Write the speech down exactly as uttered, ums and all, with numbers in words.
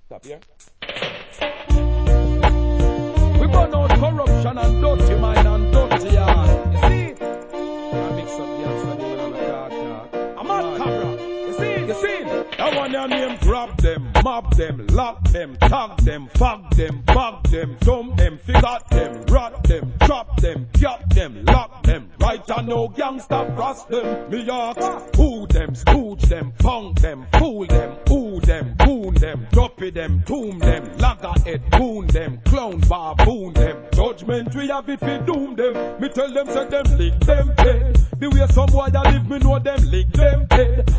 Stop here. We burn out corruption and dirty mind and dirty heart. You see it? I mix up the answer and the talk talk. I'm on camera. You see it? You see it? That one your name, grab them, mob them, lock them, tag them, fag them, bag them, dump them, figure them, rot them, trap them, cap them, lock them. Right and no gangsta cross them. Me ask, who them, scooch them, punk them, fool them, who them, goon them, dopey them, tomb them, laggerhead, goon them, clown baboon them. Judgment we have if we doom them. Me tell them say them lick them dead. The way some boy that live me know them lick them dead.